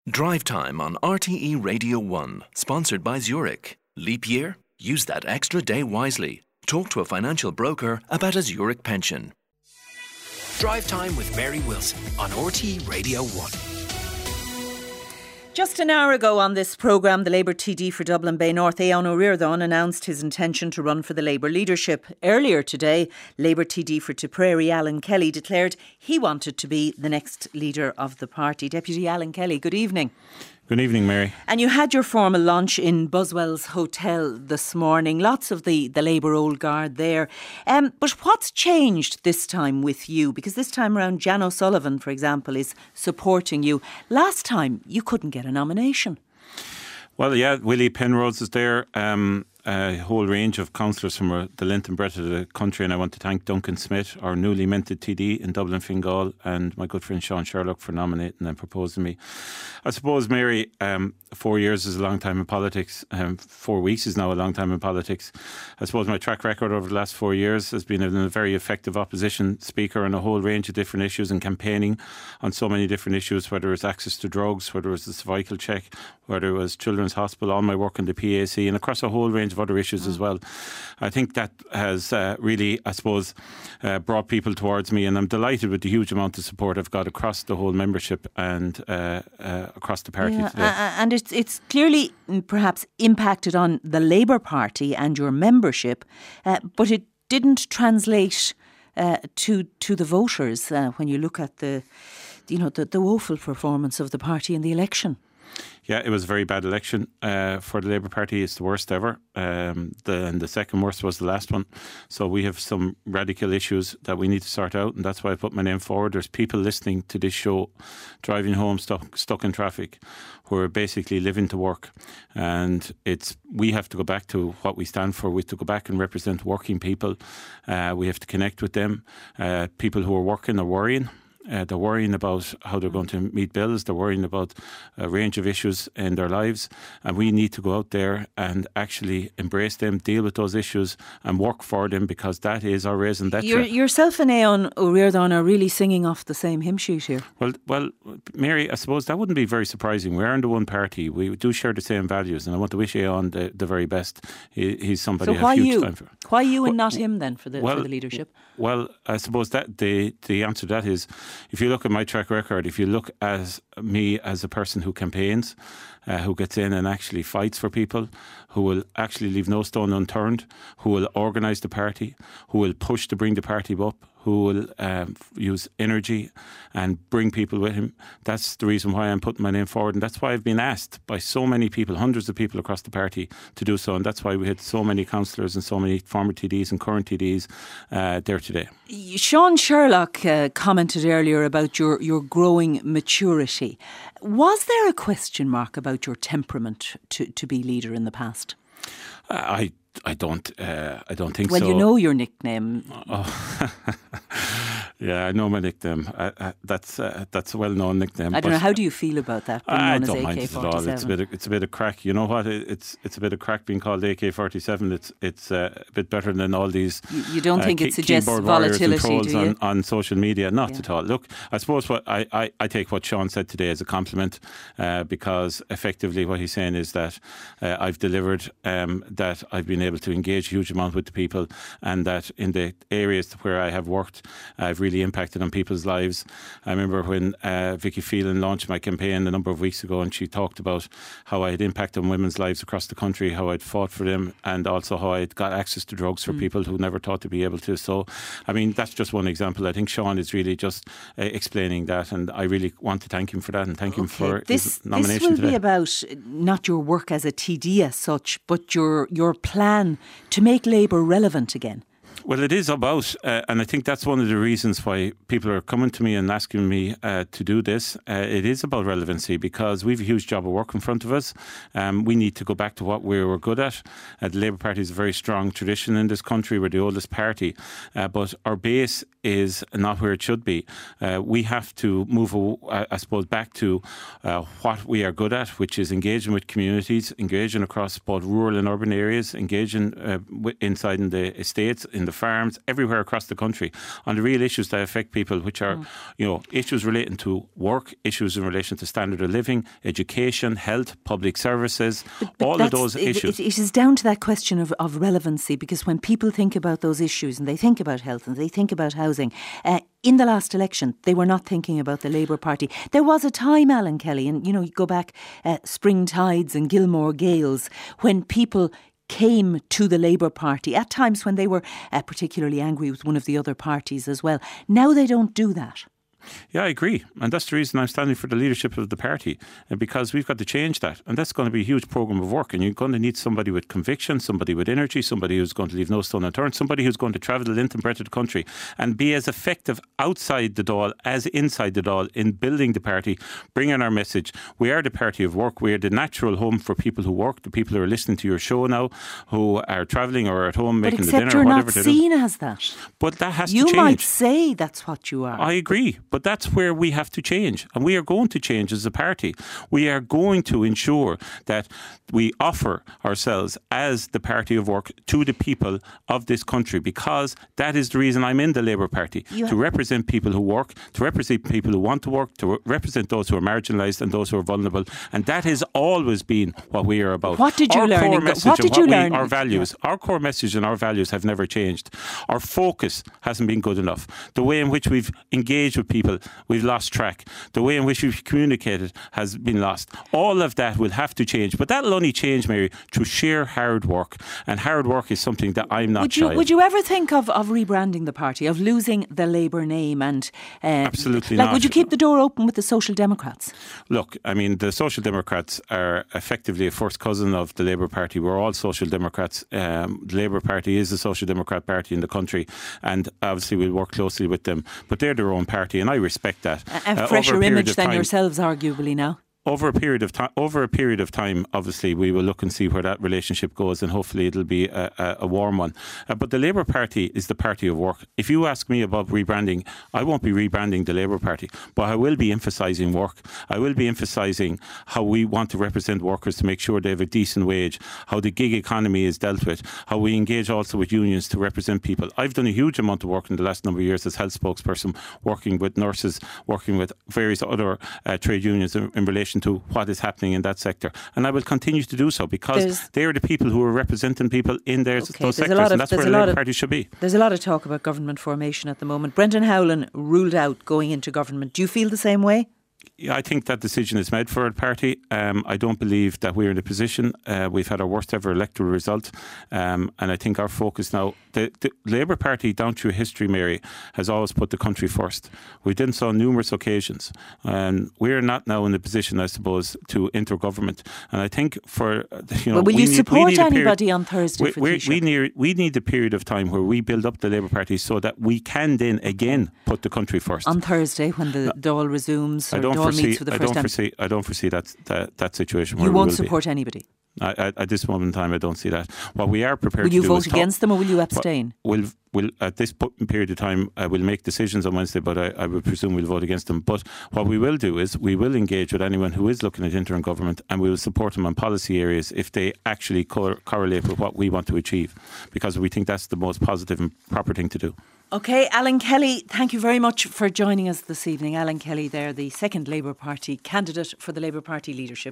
Drive Time on RTE Radio 1, sponsored by Zurich. Leap year? Use that extra day wisely. Talk to a financial broker about a Zurich pension. Drive Time with Mary Wilson on RTE Radio 1. Just an hour ago on this programme, the Labour TD for Dublin Bay North, Aodhán Ó Ríordáin, announced his intention to run for the Labour leadership. Earlier today, Labour TD for Tipperary, Alan Kelly, declared he wanted to be the next leader of the party. Deputy Alan Kelly, good evening. Good evening, Mary. And you had your formal lunch in Buswell's Hotel this morning. Lots of the Labour old guard there. But what's changed this time with you? Because this time around, Jan O'Sullivan, for example, is supporting you. Last time, you couldn't get a nomination. Well, yeah, Willie Penrose is there. A whole range of councillors from the length and breadth of the country, and I want to thank Duncan Smith, our newly minted TD in Dublin Fingal, and my good friend Sean Sherlock for nominating and proposing me. I suppose, Mary, 4 years is a long time in politics. 4 weeks is now a long time in politics. I suppose my track record over the last 4 years has been a very effective opposition speaker on a whole range of different issues and campaigning on so many different issues, whether it's access to drugs, whether it's the cervical check, whether it was Children's Hospital, all my work in the PAC, and across a whole range of other issues as well. I think that has really, I suppose, brought people towards me, and I'm delighted with the huge amount of support I've got across the whole membership and across the party today. And it's clearly perhaps impacted on the Labour Party and your membership, but it didn't translate to the voters when you look at the woeful performance of the party in the election. Yeah, it was a very bad election for the Labour Party. It's the worst ever. And the second worst was the last one. So we have some radical issues that we need to sort out, and that's why I put my name forward. There's people listening to this show, driving home stuck in traffic, who are basically living to work. And we have to go back to what we stand for. We have to go back and represent working people. We have to connect with them. People who are working are worrying. They're worrying about how they're going to meet bills. They're worrying about a range of issues in their lives. And we need to go out there and actually embrace them, deal with those issues and work for them, because that is our raison d'etre. Yourself and Aodhán Ó Ríordáin are really singing off the same hymn sheet here. Well, Mary, I suppose that wouldn't be very surprising. We are in the one party. We do share the same values, and I want to wish Aodhán the very best. He's somebody I have huge time for. Why you and not him then for the leadership? Well, I suppose that the answer to that is, if you look at my track record, if you look at me as a person who campaigns, who gets in and actually fights for people, who will actually leave no stone unturned, who will organise the party, who will push to bring the party up, who will use energy and bring people with him. That's the reason why I'm putting my name forward, and that's why I've been asked by so many people, hundreds of people across the party, to do so, and that's why we had so many councillors and so many former TDs and current TDs there today. Sean Sherlock commented earlier about your growing maturity. Was there a question mark about your temperament to be leader in the past? I don't think so. Well, you know your nickname. Oh. Yeah, I know my nickname. That's a well-known nickname. I don't know. How do you feel about that? I don't mind it at all. It's a bit of crack. You know what? It's a bit of crack being called AK-47. It's a bit better than all these. You don't think it suggests volatility, do you? On social media? Not at all. Look, I suppose what I take what Sean said today as a compliment, because effectively what he's saying is that I've delivered, that I've been able to engage a huge amount with the people, and that in the areas where I have worked, I've really impacted on people's lives. I remember when Vicky Phelan launched my campaign a number of weeks ago, and she talked about how I had impacted on women's lives across the country, how I'd fought for them, and also how I'd got access to drugs for people who never thought to be able to. So, I mean, that's just one example. I think Sean is really just explaining that, and I really want to thank him for that, and thank him for his nomination today. This will be about not your work as a TD as such, but your plan to make Labour relevant again. Well, it is about, and I think that's one of the reasons why people are coming to me and asking me to do this. It is about relevancy, because we have a huge job of work in front of us. We need to go back to what we were good at. The Labour Party is a very strong tradition in this country. We're the oldest party, but our base is not where it should be. We have to move, I suppose, back to what we are good at, which is engaging with communities, engaging across both rural and urban areas, engaging inside in the estates, in the farms, everywhere across the country on the real issues that affect people, which are, issues relating to work, issues in relation to standard of living, education, health, public services, all of those issues. It is down to that question of relevancy, because when people think about those issues and they think about health and they think about housing, in the last election, they were not thinking about the Labour Party. There was a time, Alan Kelly, and you go back Spring Tides and Gilmore Gales, when people came to the Labour Party at times when they were particularly angry with one of the other parties as well. Now they don't do that. Yeah, I agree. And that's the reason I'm standing for the leadership of the party, because we've got to change that. And that's going to be a huge programme of work. And you're going to need somebody with conviction, somebody with energy, somebody who's going to leave no stone unturned, somebody who's going to travel the length and breadth of the country and be as effective outside the Dáil as inside the Dáil in building the party, bringing our message. We are the party of work. We are the natural home for people who work, the people who are listening to your show now, who are travelling or at home making the dinner or whatever. But except you're not seen as that. But that has to change. change. You might say that's what you are. I agree. But that's where we have to change, and we are going to change as a party. We are going to ensure that we offer ourselves as the party of work to the people of this country, because that is the reason I'm in the Labour Party, to represent people who work, to represent people who want to work, to represent those who are marginalised and those who are vulnerable, and that has always been what we are about. What did you learn? Our values, our core message and our values have never changed. Our focus hasn't been good enough. The way in which we've engaged with people, we've lost track. The way in which we've communicated has been lost. All of that will have to change. But that'll only change, Mary, through sheer hard work. And hard work is something that I'm not shy of. Would you ever think of rebranding the party, of losing the Labour name? And absolutely not. Would you keep the door open with the Social Democrats? Look, I mean, the Social Democrats are effectively a first cousin of the Labour Party. We're all Social Democrats. The Labour Party is the Social Democrat party in the country, and obviously we'll work closely with them. But they're their own party, and I respect that. A fresher image than yourselves, arguably, now. Over a period of time, obviously, we will look and see where that relationship goes, and hopefully it'll be a warm one. But the Labour Party is the party of work. If you ask me about rebranding, I won't be rebranding the Labour Party, but I will be emphasising work. I will be emphasising how we want to represent workers to make sure they have a decent wage, how the gig economy is dealt with, how we engage also with unions to represent people. I've done a huge amount of work in the last number of years as health spokesperson, working with nurses, working with various other trade unions in relation to what is happening in that sector, and I will continue to do so, because they are the people who are representing people in those sectors, and that's where the Labour Party should be. There's a lot of talk about government formation at the moment. Brendan Howlin ruled out going into government. Do you feel the same way? Yeah, I think that decision is made for a party. I don't believe that we're in a position. We've had our worst ever electoral result, and I think our focus now, the Labour Party down through history, Mary, has always put the country first. We've done so on numerous occasions, and we're not now in the position, I suppose, to enter government. And I think will you support anybody on Thursday for Taoiseach? We need a period of time where we build up the Labour Party so that we can then again put the country first. On Thursday, when the Dáil resumes, I don't foresee that situation. You won't support anybody? At this moment in time, I don't see that. What we are prepared to do is... Will you vote against them, or will you abstain? We'll at this period of time, we'll make decisions on Wednesday, but I would presume we'll vote against them. But what we will do is we will engage with anyone who is looking at interim government, and we will support them on policy areas if they actually correlate with what we want to achieve, because we think that's the most positive and proper thing to do. OK, Alan Kelly, thank you very much for joining us this evening. Alan Kelly there, the second Labour Party candidate for the Labour Party leadership.